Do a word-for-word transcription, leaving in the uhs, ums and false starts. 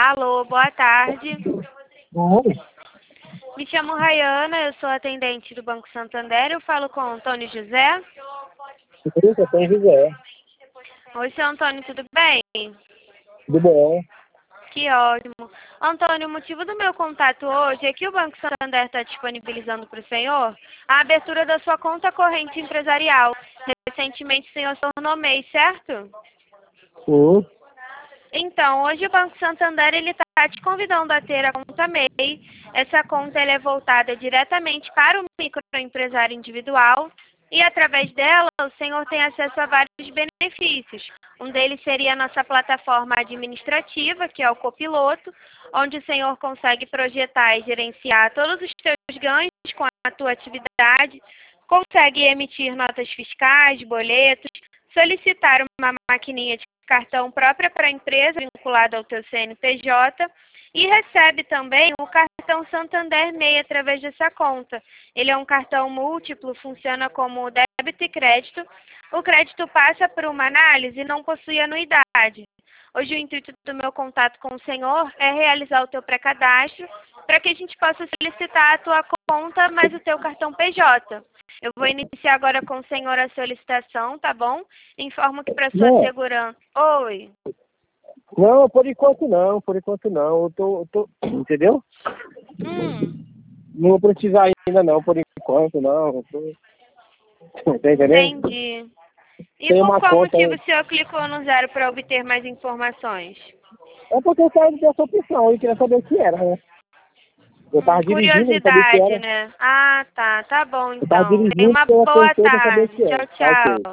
Alô, boa tarde. Oi. Me chamo Rayana, eu sou atendente do Banco Santander. Eu falo com o Antônio José. Isso, eu tenho José. Oi, seu Antônio, tudo bem? Tudo bom? Que ótimo. Antônio, o motivo do meu contato hoje é que o Banco Santander está disponibilizando para o senhor a abertura da sua conta corrente empresarial. Recentemente o senhor se tornou M E I, certo? Sim. Então, hoje o Banco Santander ele está te convidando a ter a conta M E I. Essa conta ela é voltada diretamente para o microempresário individual e, através dela, o senhor tem acesso a vários benefícios. Um deles seria a nossa plataforma administrativa, que é o Copiloto, onde o senhor consegue projetar e gerenciar todos os seus ganhos com a tua atividade, consegue emitir notas fiscais, boletos, solicitar uma maquininha de cartão própria para a empresa, vinculada ao teu C N P J, e recebe também o cartão Santander M E I através dessa conta. Ele é um cartão múltiplo, funciona como débito e crédito. O crédito passa por uma análise e não possui anuidade. Hoje o intuito do meu contato com o senhor é realizar o teu pré-cadastro para que a gente possa solicitar a tua conta mais o teu cartão P J. Eu vou iniciar agora com o senhor a solicitação, tá bom? Informo que para sua Não. segurança... Oi. Não, por enquanto não, por enquanto não. Eu tô, eu tô, entendeu? Hum, Não vou precisar ainda não, por enquanto não. Eu tô... Tá entendendo? entendi. E Tem por uma qual conta motivo aí. o senhor clicou no zero para obter mais informações? É porque eu saí dessa opção, eu queria saber o que era, né? Eu Hum, tava dirigindo, não sabia o que curiosidade, era. né? Ah, tá. Tá bom, Eu tava então. Tenha dirigindo, uma eu boa apontei pra saber o tarde. que era. Tchau, Ok. tchau.